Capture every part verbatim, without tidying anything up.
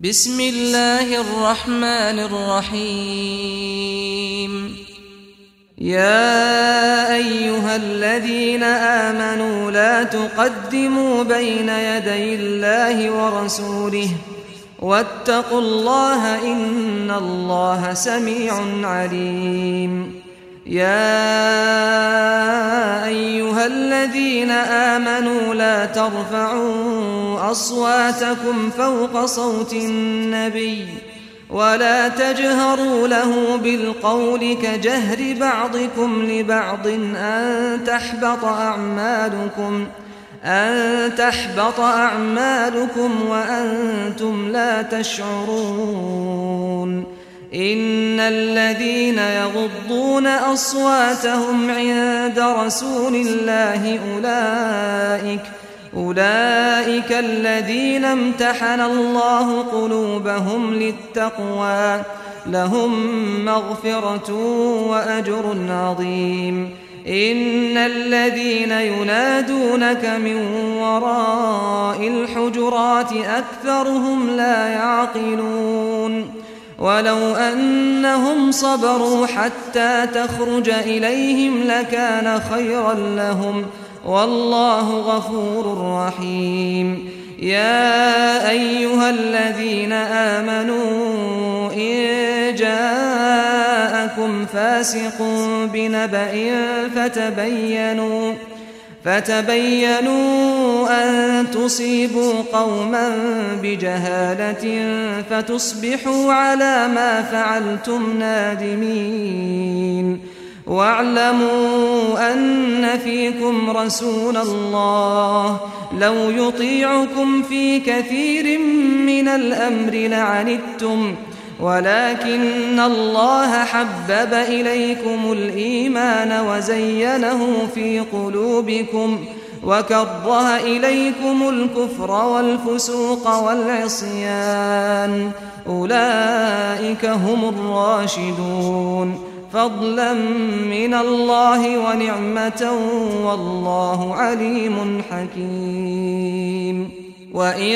بسم الله الرحمن الرحيم. يا أيها الذين آمنوا لا تقدموا بين يدي الله ورسوله واتقوا الله إن الله سميع عليم. يا أيها الذين آمنوا لا ترفعوا أصواتكم فوق صوت النبي ولا تجهروا له بالقول كجهر بعضكم لبعض أن تحبط أعمالكم أن تحبط أعمالكم وأنتم لا تشعرون. إن الذين يغضون أصواتهم عند رسول الله أولئك أولئك الذين امتحن الله قلوبهم للتقوى لهم مغفرة وأجر عظيم. إن الذين ينادونك من وراء الحجرات أكثرهم لا يعقلون. ولو أنهم صبروا حتى تخرج إليهم لكان خيرا لهم والله غفور رحيم. يا أيها الذين آمنوا إن جاءكم فاسق بنبأ فتبينوا فتبينوا أن تصيبوا قوما بجهالة فتصبحوا على ما فعلتم نادمين. واعلموا أن فيكم رسول الله لو يطيعكم في كثير من الأمر لعنتم ولكن الله حبب إليكم الإيمان وزينه في قلوبكم وكره إليكم الكفر والفسوق والعصيان أولئك هم الراشدون فضلا من الله ونعمة والله عليم حكيم. وإن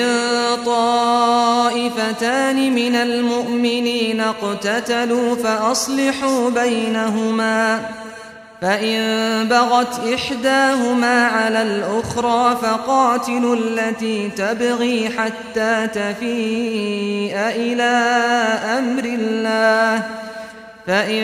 طائفتان من المؤمنين اقتتلوا فأصلحوا بينهما فإن بغت إحداهما على الأخرى فقاتلوا التي تبغي حتى تفيء إلى أمر الله فإن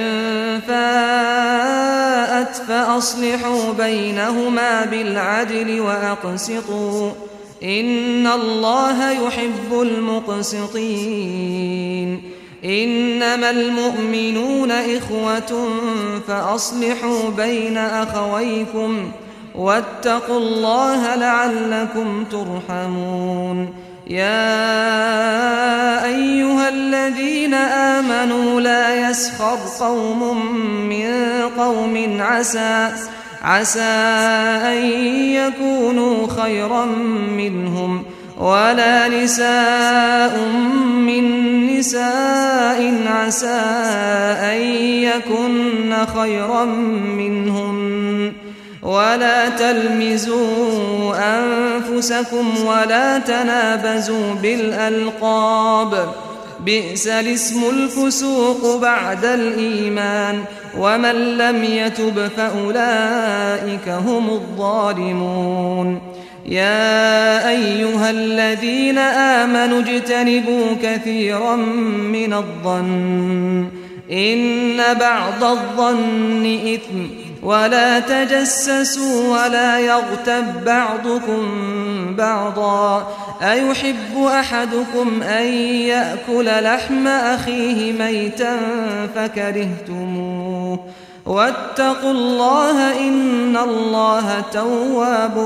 فاءت فأصلحوا بينهما بالعدل وأقسطوا إن الله يحب المقسطين. إنما المؤمنون إخوة فأصلحوا بين أخويكم واتقوا الله لعلكم ترحمون. يا أيها الذين آمنوا لا يسخر قوم من قوم عسى عسى أن يكونوا خيرا منهم ولا نساء من نساء عسى أن يكن خيرا منهن ولا تلمزوا أنفسكم ولا تنابزوا بالألقاب بئس الاسم الفسوق بعد الإيمان ومن لم يتب فأولئك هم الظالمون. يا أيها الذين آمنوا اجتنبوا كثيرا من الظن إن بعض الظن إثم ولا تجسسوا ولا يغتب بعضكم بعضا أيحب أحدكم أن يأكل لحم أخيه ميتا فكرهتموه واتقوا الله إن الله تواب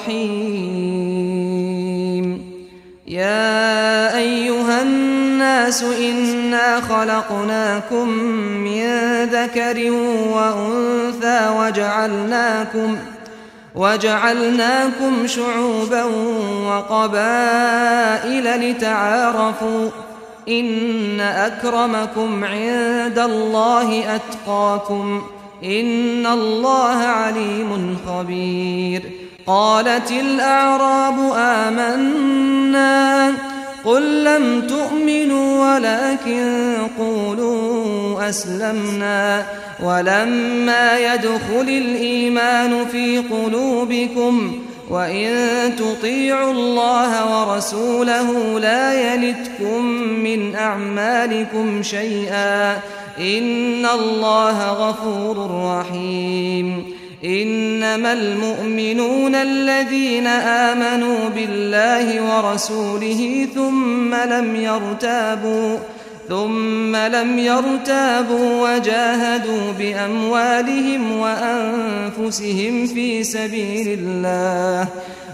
رحيم. يا أيها الناس إنا خلقناكم من ذكر وأنثى وجعلناكم وجعلناكم شعوبا وقبائل لتعارفوا إن أكرمكم عند الله أتقاكم إن الله عليم خبير. قالت الأعراب آمنا قل لم تؤمنوا ولكن قولوا أسلمنا ولما يدخل الإيمان في قلوبكم وإن تطيعوا الله ورسوله لا يلتكم من أعمالكم شيئا إن الله غفور رحيم إنما المؤمنون الذين آمنوا بالله ورسوله ثم لم يرتابوا ثم لم يرتابوا وجاهدوا بأموالهم وأنفسهم في سبيل الله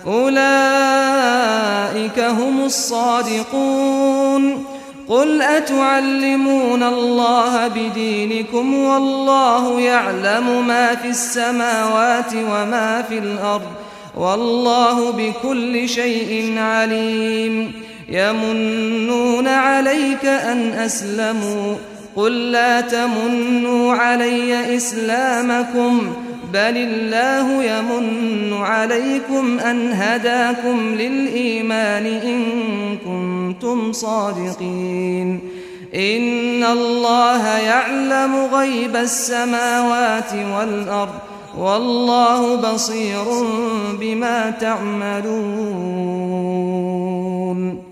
أولئك هم الصادقون قل أتعلمون الله بدينكم والله يعلم ما في السماوات وما في الأرض والله بكل شيء عليم يمنون عليك أن أسلموا قل لا تمنوا علي إسلامكم بل الله يمن عليكم أن هداكم للإيمان إن كنتم صادقين إن الله يعلم غيب السماوات والأرض والله بصير بما تعملون